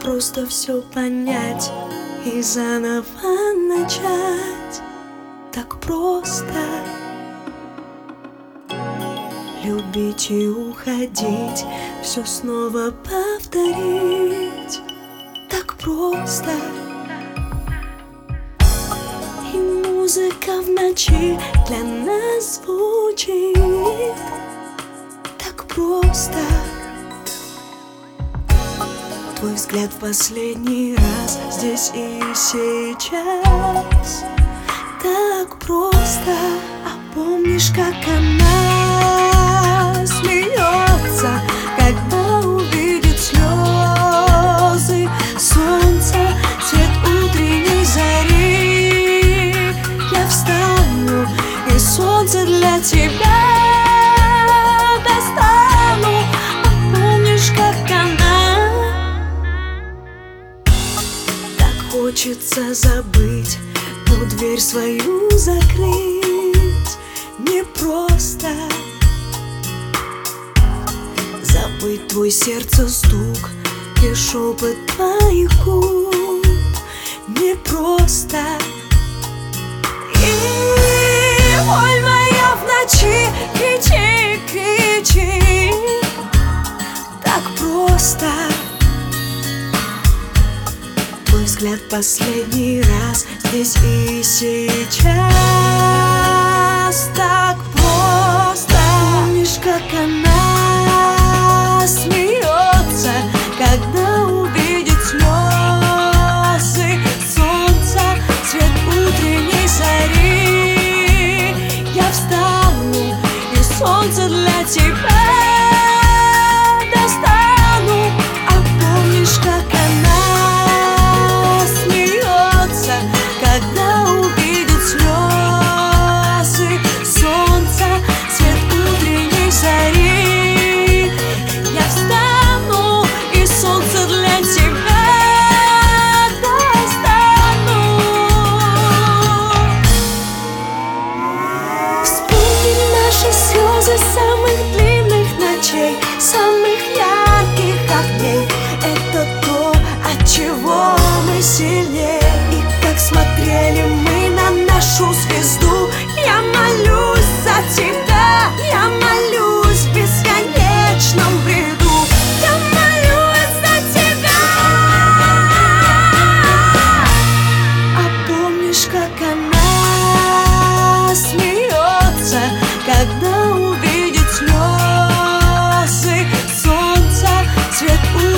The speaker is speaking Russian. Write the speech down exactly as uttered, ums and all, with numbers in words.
просто все понять и заново начать. Так просто любить и уходить, все снова повторить. Так просто. И музыка в ночи для нас звучит. Так просто. Твой взгляд в последний раз здесь и сейчас. Так просто. А помнишь, как она смеется, когда увидит слезы, солнце, свет утренней зари? Я встану и солнце для тебя достану. А помнишь, как она? Так хочется забыть, но дверь свою закрыть непросто. Забыть твой сердце стук и шепот твоих губ непросто. И боль моя в ночи кричи, кричи. Так просто. Твой взгляд последний раз здесь и сейчас. Так просто. Помнишь, как она смеется, когда увидит слезы, солнце, свет утренней зари? Я встану и солнце для тебя достану. А помнишь, как она смеется, когда увидит слезы, солнце, свет утренней зари? Я встану и солнце для тебя достану. Вспомни наши слезы самых длинных ночей, самых ярких огней. Это то, от чего мы сильнее. И как смотрели мы на нашу звезду. Я молюсь за тебя, я молюсь в бесконечном бреду. Я молюсь за тебя. А помнишь, как она смеется, когда увидит слезы, солнце, свет